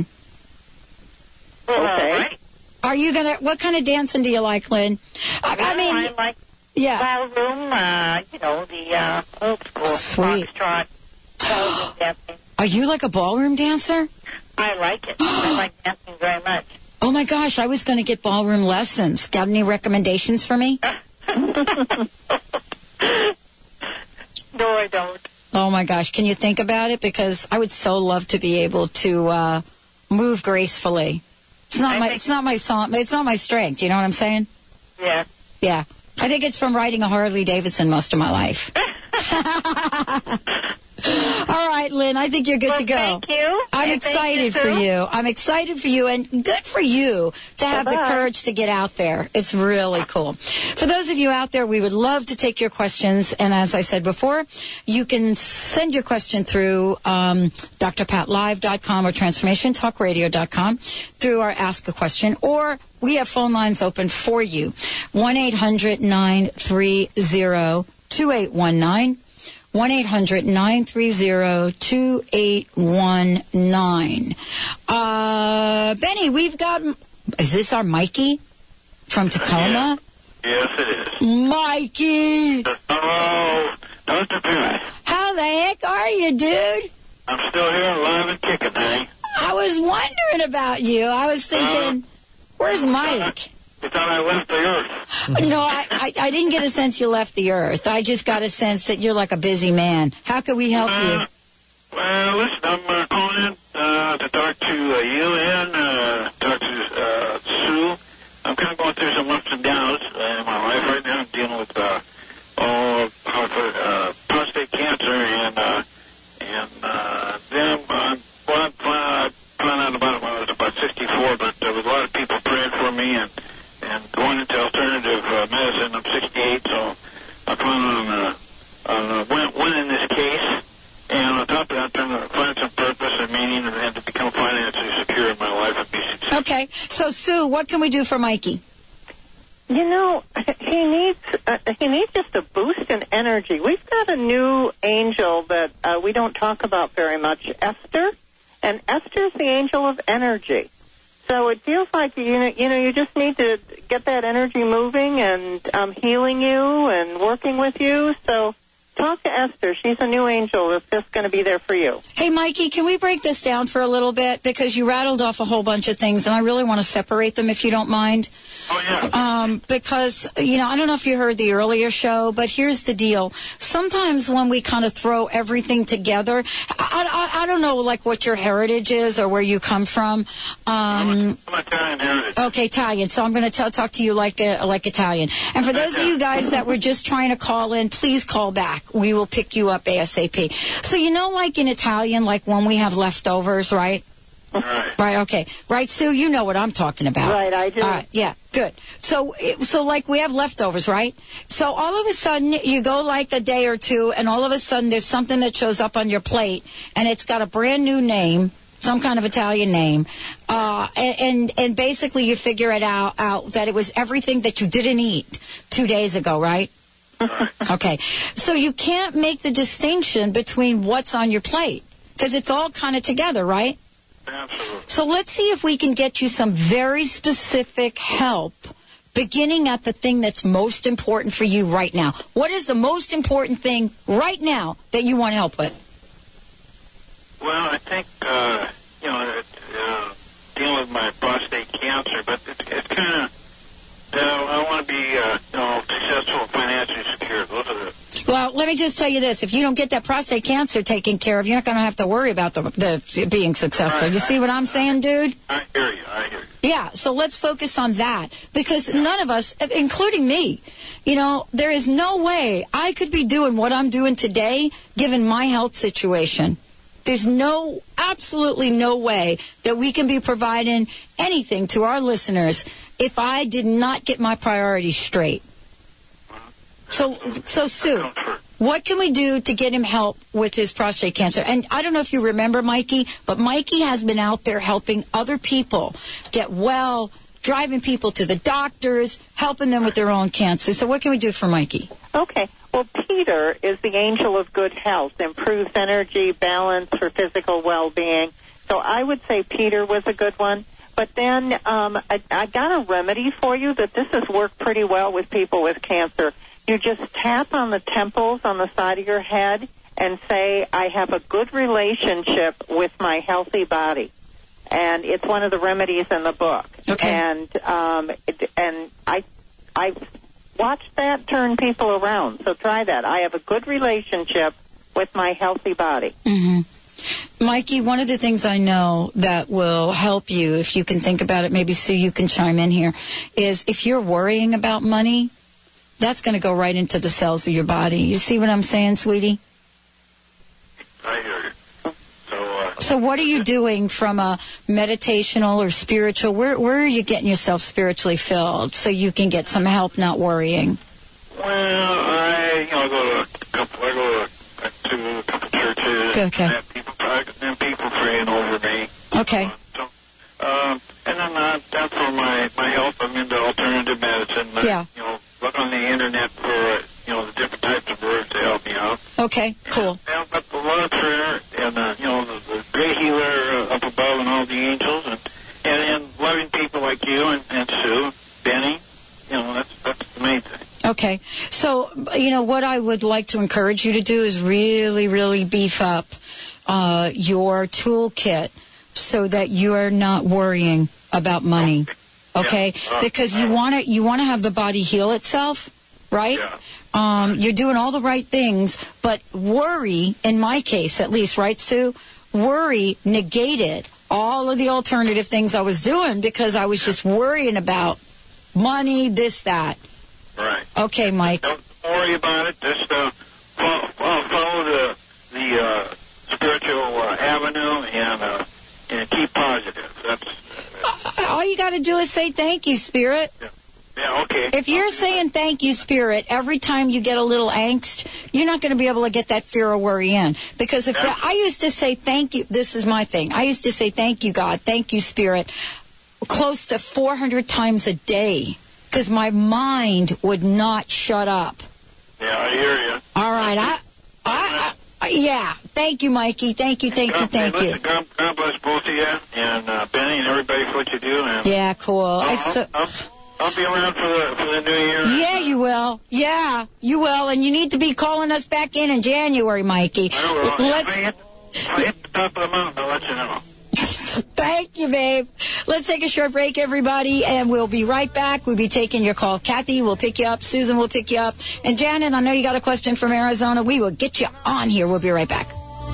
Okay. Are you gonna? What kind of dancing do you like, Lynn? I, I mean, I like yeah. ballroom, uh, you know, the uh, old school Sweet. foxtrot. ballroom dancing. Are you like a ballroom dancer? I like it. I like dancing very much. Oh my gosh, I was going to get ballroom lessons. Got any recommendations for me? No, I don't. Oh my gosh, can you think about it? Because I would so love to be able to uh, move gracefully. It's not my it's not my song it's not my strength, you know what I'm saying? Yeah. Yeah. I think it's from riding a Harley Davidson most of my life. All right, Lynn, I think you're good well, to go. Thank you. I'm and excited you for you. I'm excited for you, and good for you to have Bye-bye. the courage to get out there. It's really cool. For those of you out there, we would love to take your questions, and as I said before, you can send your question through um, D R Pat Live dot com or Transformation Talk Radio dot com through our Ask a Question, or we have phone lines open for you. one eight hundred nine three zero two eight one nine. one eight hundred nine three zero two eight one nine. Uh, Benny, we've got... Is this our Mikey from Tacoma? Yes, it is. Mikey! Hello, Doctor Pat. How the heck are you, dude? I'm still here, alive and kicking, honey. I was wondering about you. I was thinking, uh, where's Mike? You thought I left the earth. No, I, I, I didn't get a sense you left the earth. I just got a sense that you're like a busy man. How can we help uh, you? Well, listen, I'm uh, calling in uh, to talk to uh, you and uh, talk to uh, Sue. I'm kind of going through some ups and downs uh, in my life right now. I'm dealing with uh, all how to put it, uh, prostate cancer, and uh, and uh, then uh, well, I found, I found out about it when I was about sixty-four, but there was a lot of people praying for me and. And going into alternative uh, medicine, I'm sixty-eight, so I plan on, uh, on uh, win- winning this case. And on top of that, I'm trying to find some purpose and meaning and to become financially secure in my life and be successful. Okay. So, Sue, what can we do for Mikey? You know, he needs uh, he needs just a boost in energy. We've got a new angel that uh, we don't talk about very much, Esther. And Esther's the angel of energy. So it feels like you know, you know, you just need to get that energy moving and um, healing you and working with you. So talk to Esther. She's a new angel that's just going to be there for you. Hey, Mikey, can we break this down for a little bit? Because you rattled off a whole bunch of things, and I really want to separate them if you don't mind. Oh, yeah. Um, because, you know, I don't know if you heard the earlier show, but here's the deal. Sometimes when we kind of throw everything together, I, I, I don't know, like, what your heritage is or where you come from. Um, I'm Italian heritage. Okay, Italian. So I'm going to talk to you like a, like Italian. And for those of you guys that were just trying to call in, please call back. We will pick you up ASAP. So you know, like in Italian, like when we have leftovers, right? Right. Right, okay. Right, Sue, you know what I'm talking about. Right, I do. All right, yeah, good. So, it- so like we have leftovers, right? So all of a sudden, you go like a day or two, and all of a sudden there's something that shows up on your plate, and it's got a brand new name, some kind of Italian name, uh, and, and and basically you figure it out, out that it was everything that you didn't eat two days ago, right? Okay, so you can't make the distinction between what's on your plate, because it's all kind of together, right? Absolutely. So let's see if we can get you some very specific help, beginning at the thing that's most important for you right now. What is the most important thing right now that you want help with? Well, I think, uh, you know, uh, dealing with my prostate cancer, but it's, it's kind of, uh, I want to be, uh, you know, successful and financially secure. Those are the... Well, let me just tell you this. If you don't get that prostate cancer taken care of, you're not going to have to worry about the, the being successful. Right, you see what I'm saying, dude? I hear you, I hear you. Yeah, so let's focus on that, because none of us, including me, you know, there is no way I could be doing what I'm doing today given my health situation. There's no, absolutely no way that we can be providing anything to our listeners if I did not get my priorities straight. So, so Sue, what can we do to get him help with his prostate cancer? And I don't know if you remember Mikey, but Mikey has been out there helping other people get well, driving people to the doctors, helping them with their own cancer. So what can we do for Mikey? Okay. Well, Peter is the angel of good health, improves energy, balance for physical well-being. So I would say Peter was a good one. But then um, I, I got a remedy for you that this has worked pretty well with people with cancer. You just tap on the temples on the side of your head and say, I have a good relationship with my healthy body. And it's one of the remedies in the book. Okay. And um, it, and I, I've watch that turn people around. So try that. I have a good relationship with my healthy body. Mm-hmm. Mikey, one of the things I know that will help you, if you can think about it, maybe Sue, you can chime in here, is if you're worrying about money, that's going to go right into the cells of your body. You see what I'm saying, sweetie? I hear you. So, uh, so what are you doing from a meditational or spiritual? Where where are you getting yourself spiritually filled so you can get some help not worrying? Well, I, you know, go to a couple, I go to to a couple churches. Okay. And have people, and people praying over me. Okay. So, um, and then uh, that's for my, my health. I'm into alternative medicine. I, Yeah. You know, look on the internet for, uh, you know, the different types of herbs to help me out. Okay, cool. And I've got a lot of prayer and, uh, you know, the, the great healer uh, up above and all the angels and, and, and loving people like you and, and Sue, Benny. You know, that's, that's the main thing. Okay. So, you know, what I would like to encourage you to do is really, really beef up uh, your toolkit so that you are not worrying about money. Okay? Yeah. Uh, because you want to you want to have the body heal itself, right? Yeah. Um, you're doing all the right things, but worry, in my case at least, right, Sue? Worry negated all of the alternative things I was doing because I was just worrying about money, this, that. Right. Okay, Mike. Don't worry about it. Just uh, follow, follow the the uh, spiritual uh, avenue and uh, and keep positive. That's Uh, all you got to do is say thank you, Spirit. yeah. Yeah. Okay. If you're saying thank you, Spirit, every time you get a little angst, you're not going to be able to get that fear or worry in. Because if I used to say thank you, this is my thing. I used to say thank you, God, thank you, Spirit, close to four hundred times a day. Because my mind would not shut up. Yeah, I hear you. All right, I, I, I yeah. Thank you, Mikey. Thank you, thank you, God, thank listen, you. God, God bless both of you and uh, Benny and everybody for what you do. And Yeah, cool. I'll, It's so- I'll, I'll be around for the for the new year. Yeah, you will. Yeah, you will. And you need to be calling us back in in January, Mikey. I will. Let's. If I hit, if I hit the top of the mountain, I'll let you know. Thank you, babe. Let's take a short break, everybody, and we'll be right back. We'll be taking your call. Kathy will pick you up. Susan will pick you up. And Janet, I know you got a question from Arizona. We will get you on here. We'll be right back.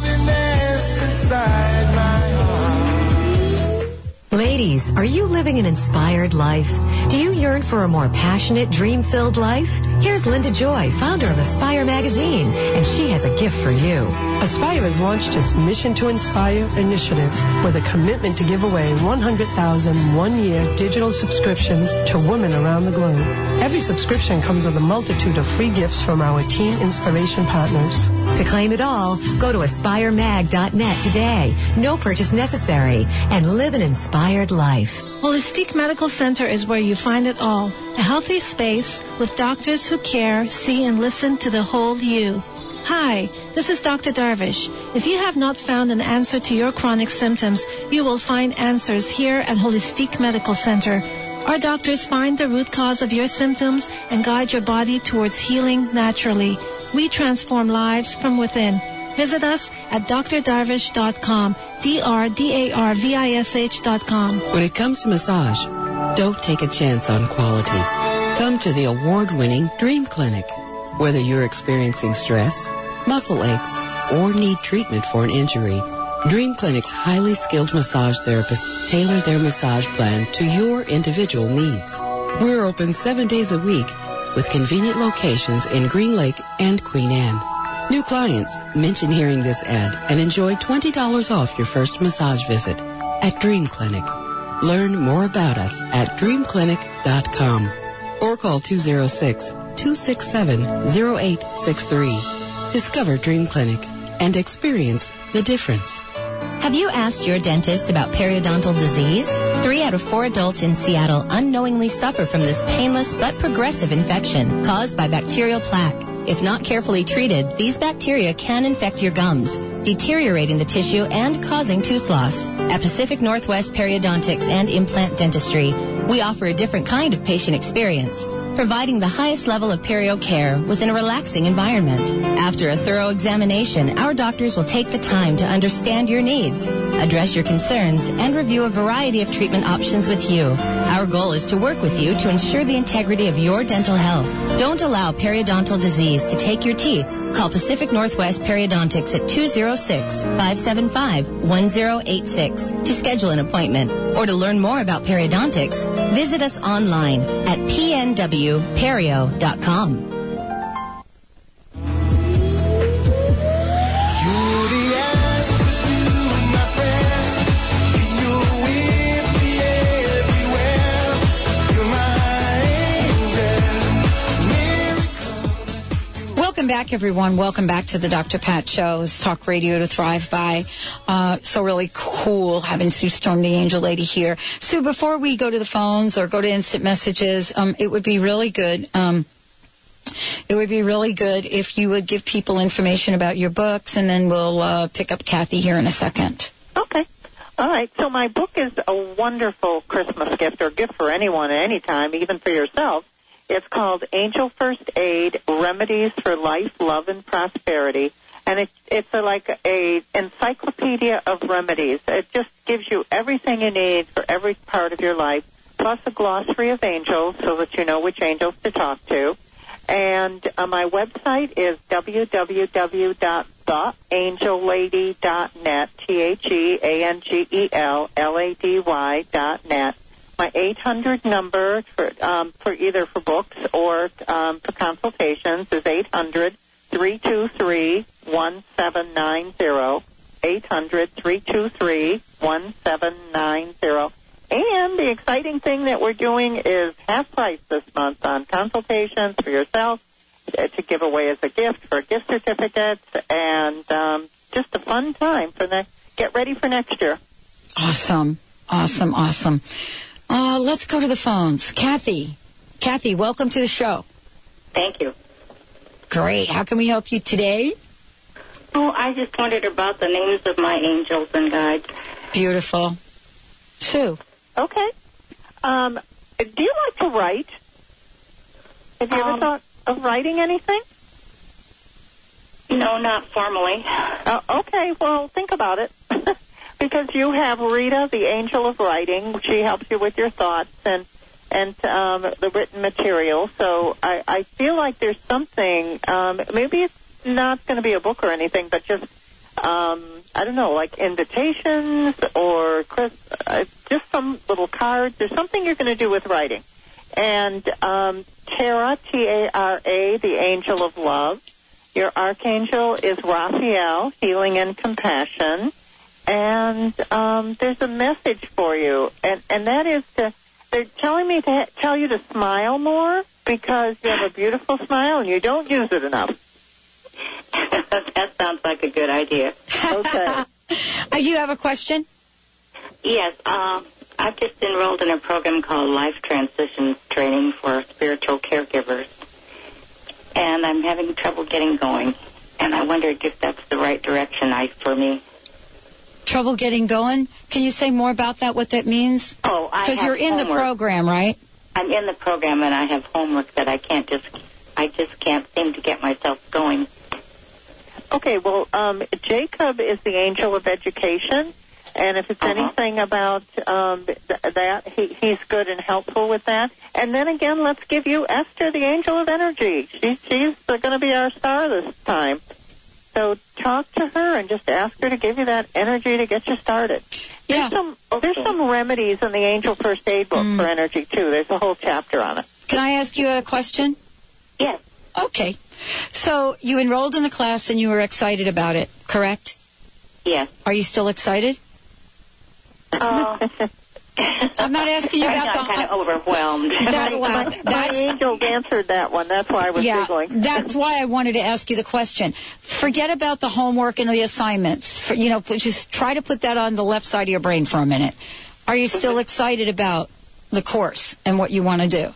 Ladies, are you living an inspired life? Do you yearn for a more passionate, dream-filled life? Here's Linda Joy, founder of Aspire Magazine, and she has a gift for you. Aspire has launched its Mission to Inspire initiative with a commitment to give away one hundred thousand one-year digital subscriptions to women around the globe. Every subscription comes with a multitude of free gifts from our teen inspiration partners. To claim it all, go to aspire mag dot net today. No purchase necessary, and live an inspired life. Holistic Medical Center is where you find it all. A healthy space with doctors who care, see, and listen to the whole you. Hi, this is Doctor Darvish. If you have not found an answer to your chronic symptoms, you will find answers here at Holistic Medical Center. Our doctors find the root cause of your symptoms and guide your body towards healing naturally. We transform lives from within. Visit us at d r darvish dot com, D R D A R V I S H dot com. When it comes to massage, don't take a chance on quality. Come to the award-winning Dream Clinic. Whether you're experiencing stress, muscle aches, or need treatment for an injury, Dream Clinic's highly skilled massage therapists tailor their massage plan to your individual needs. We're open seven days a week with convenient locations in Green Lake and Queen Anne. New clients, mention hearing this ad and enjoy twenty dollars off your first massage visit at Dream Clinic. Learn more about us at dream clinic dot com or call two oh six, two six seven, oh eight six three. Discover Dream Clinic and experience the difference. Have you asked your dentist about periodontal disease? Three out of four adults in Seattle unknowingly suffer from this painless but progressive infection caused by bacterial plaque. If not carefully treated, these bacteria can infect your gums, deteriorating the tissue and causing tooth loss. At Pacific Northwest Periodontics and Implant Dentistry, we offer a different kind of patient experience. providing the highest level of perio care within a relaxing environment. After a thorough examination, our doctors will take the time to understand your needs, address your concerns, and review a variety of treatment options with you. Our goal is to work with you to ensure the integrity of your dental health. Don't allow periodontal disease to take your teeth. Call Pacific Northwest Periodontics at two oh six, five seven five, one oh eight six to schedule an appointment. Or to learn more about periodontics, visit us online at p n w perio dot com. Welcome back, everyone. Welcome back to the Doctor Pat Show. It's talk radio to thrive by. Uh, so really cool having Sue Storm, the Angel Lady, here. Sue, before we go to the phones or go to instant messages, um, it would be really good. Um, it would be really good if you would give people information about your books, and then we'll uh, pick up Kathy here in a second. Okay. All right. So my book is a wonderful Christmas gift, or gift for anyone at any time, even for yourself. It's called Angel First Aid, Remedies for Life, Love, and Prosperity. And it, it's a, like a encyclopedia of remedies. It just gives you everything you need for every part of your life, plus a glossary of angels so that you know which angels to talk to. And uh, my website is w w w dot the angel lady dot net, T H E A N G E L L A D Y dot net. My eight hundred number for um, for either for books or um, for consultations is eight hundred, three two three, one seven nine zero, eight hundred, three two three, one seven nine zero. And the exciting thing that we're doing is half price this month on consultations for yourself uh, to give away as a gift for gift certificates, and um, just a fun time for the get ready for next year. Awesome, awesome, awesome. Uh, let's go to the phones. Kathy. Kathy, welcome to the show. Thank you. Great. How can we help you today? Oh, I just wondered about the names of my angels and guides. Beautiful. Sue. Okay. Um, do you like to write? Have you Um, ever thought of writing anything? No, not formally. Uh, okay, well, think about it. Because you have Rita, the angel of writing. She helps you with your thoughts and and um, the written material. So I, I feel like there's something, um, maybe it's not going to be a book or anything, but just, um, I don't know, like invitations or Chris, uh, just some little cards. There's something you're going to do with writing. And um, Tara, T A R A, the angel of love. Your archangel is Raphael, healing and compassion. And um, there's a message for you, and, and that is to, they're telling me to ha- tell you to smile more because you have a beautiful smile and you don't use it enough. That sounds like a good idea. Okay. uh, you have a question? Yes, um, I've just enrolled in a program called Life Transition Training for Spiritual Caregivers, and I'm having trouble getting going, and I wondered if that's the right direction I, for me. Trouble getting going? Can you say more about that, what that means? Oh, I Because have you're in homework. the program, right? I'm in the program, and I have homework that I can't just, I just can't seem to get myself going. Okay, well, um, Jacob is the angel of education, and if it's Uh-huh. anything about um, th- that, he, he's good and helpful with that. And then again, let's give you Esther, the angel of energy. She, she's going to be our star this time. So talk to her and just ask her to give you that energy to get you started. Yeah. There's some, there's some remedies in the Angel First Aid book Mm. for energy, too. There's a whole chapter on it. Can I ask you a question? Yes. Okay. So you enrolled in the class and you were excited about it, correct? Yes. Are you still excited? Uh, I'm not asking you about I'm the... kind of overwhelmed. That, well, My that's, angels answered that one. That's why I was yeah, giggling. that's why I wanted to ask you the question. Forget about the homework and the assignments. For, you know, just try to put that on the left side of your brain for a minute. Are you still excited about the course and what you want to do?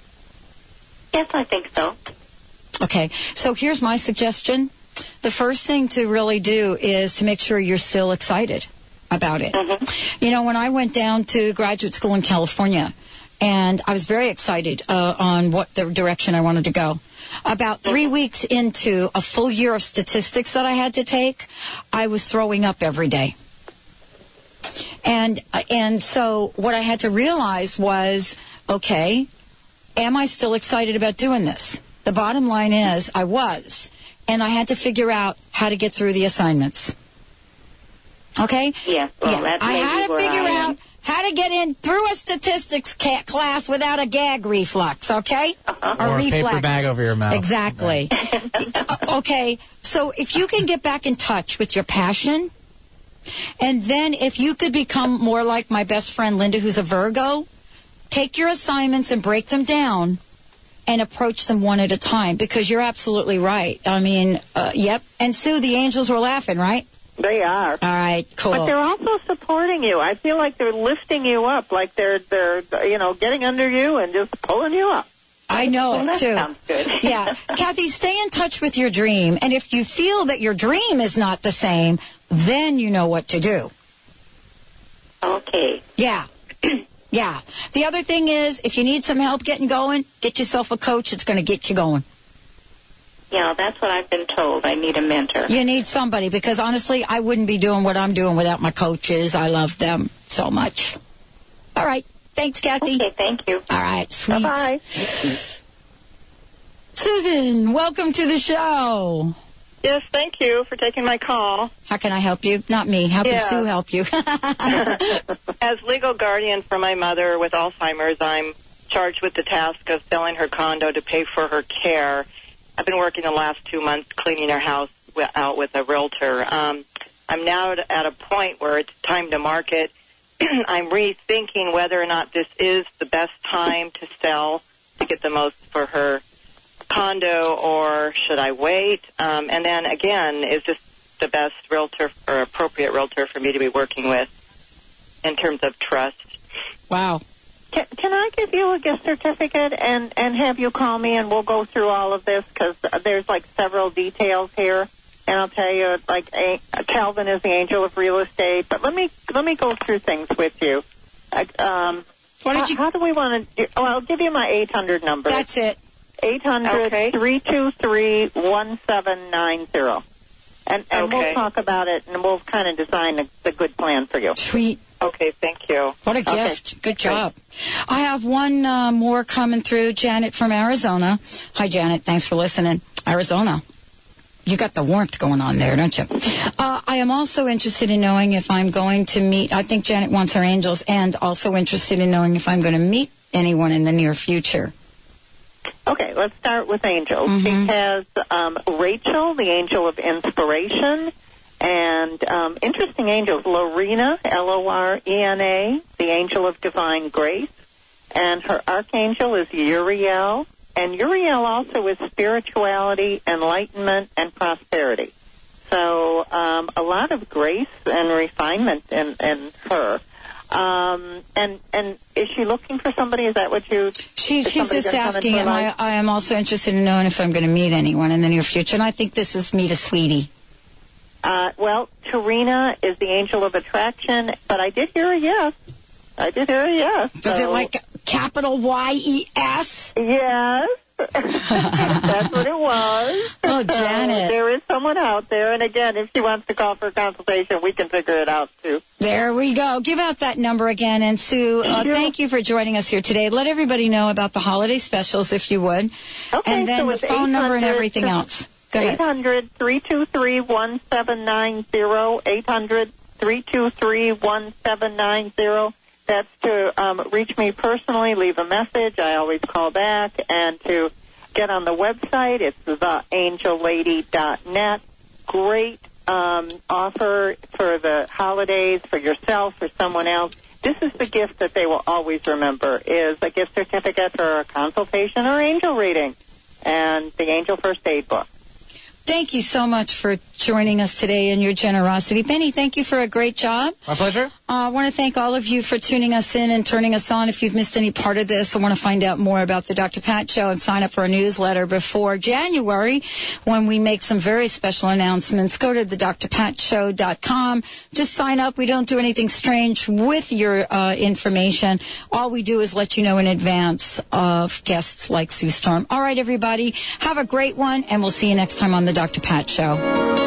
Yes, I think so. Okay, so here's my suggestion. The first thing to really do is to make sure you're still excited about it. Mm-hmm. You know, when I went down to graduate school in California, and I was very excited uh, on what the direction I wanted to go. About three weeks into a full year of statistics that I had to take, I was throwing up every day. And and so what I had to realize was, okay, am I still excited about doing this? The bottom line is I was, and I had to figure out how to get through the assignments. Okay? Yeah, well, yeah. that's I maybe had to where figure I am. out how to get in through a statistics ca- class without a gag reflux, okay? Uh-huh. Or, Or a reflex. paper bag over your mouth. Exactly. Uh, okay, so if you can get back in touch with your passion, and then if you could become more like my best friend Linda, who's a Virgo, take your assignments and break them down and approach them one at a time, because you're absolutely right. I mean, uh, yep. And Sue, the angels were laughing, right? They are. All right, cool. But they're also supporting you. I feel like they're lifting you up, like they're they're you know getting under you and just pulling you up. I know Well, it that too. sounds good. Yeah, Kathy, stay in touch with your dream, and if you feel that your dream is not the same, then you know what to do. Okay. Yeah. Yeah. The other thing is, if you need some help getting going, get yourself a coach that's going to get you going. Yeah, that's what I've been told. I need a mentor. You need somebody, because honestly, I wouldn't be doing what I'm doing without my coaches. I love them so much. All right. Thanks, Kathy. Okay, thank you. All right. Sweet. Bye-bye. Susan, welcome to the show. Yes, thank you for taking my call. How can I help you? Not me. How can Yeah. Sue help you? As legal guardian for my mother with Alzheimer's, I'm charged with the task of selling her condo to pay for her care. I've been working the last two months cleaning her house wi- out with a realtor. Um, I'm now at- at a point where it's time to market. I'm rethinking whether or not this is the best time to sell to get the most for her condo, or should I wait? Um, and then again, is this the best realtor or appropriate realtor for me to be working with in terms of trust? Wow. Can, can I give you a gift certificate and, and have you call me and we'll go through all of this, because there's like several details here, and I'll tell you, like a, Calvin is the angel of real estate, but let me let me go through things with you. Uh, um, what did how, you? How do we want to? Oh, I'll give you my eight hundred number. That's it. eight hundred, three two three, one seven nine zero. And, and Okay. we'll talk about it, and we'll kind of design a, a good plan for you. Sweet. Okay, thank you. What a Okay. gift. Good job. I have one uh, more coming through. Janet from Arizona. Hi, Janet. Thanks for listening. Arizona. You got the warmth going on there, don't you? Uh, I am also interested in knowing if I'm going to meet, I think Janet wants her angels, and also interested in knowing if I'm going to meet anyone in the near future. Okay, let's start with angels. Mm-hmm. She has um, Rachel, the angel of inspiration, and um, interesting angels, Lorena, L O R E N A, the angel of divine grace, and her archangel is Uriel, and Uriel also is spirituality, enlightenment, and prosperity. So um, a lot of grace and refinement in, in her. Um, and and is she looking for somebody? Is that what you? She, is she's somebody just gonna come asking, into her am I, life? I am also interested in knowing if I'm going to meet anyone in the near future, and I think this is meet a sweetie. Uh, well, Tarina is the angel of attraction, but I did hear a yes. I did hear a yes. Does it so- like capital Y E S? Yes. That's what it was. Oh, Janet. Uh, there is someone out there, and again, if she wants to call for a consultation, we can figure it out, too. There we go. Give out that number again. And Sue, uh, Sure. thank you for joining us here today. Let everybody know about the holiday specials, if you would. Okay, and then so the it's phone number and eight hundred everything else. Go ahead. eight hundred, three two three, one seven nine zero, eight hundred, three two three, one seven nine zero. That's to um, reach me personally, leave a message. I always call back. And to get on the website, it's the angel lady dot net. Great um, offer for the holidays, for yourself, for someone else. This is the gift that they will always remember, is a gift certificate for a consultation or angel reading, and the Angel First Aid book. Thank you so much for joining us today and your generosity. Benny, thank you for a great job. My pleasure. Uh, I want to thank all of you for tuning us in and turning us on. If you've missed any part of this or want to find out more about the Doctor Pat Show and sign up for a newsletter before January when we make some very special announcements, go to the dr pat show dot com. Just sign up. We don't do anything strange with your uh, information. All we do is let you know in advance of guests like Sue Storm. All right, everybody. Have a great one, and we'll see you next time on the Doctor Pat Show.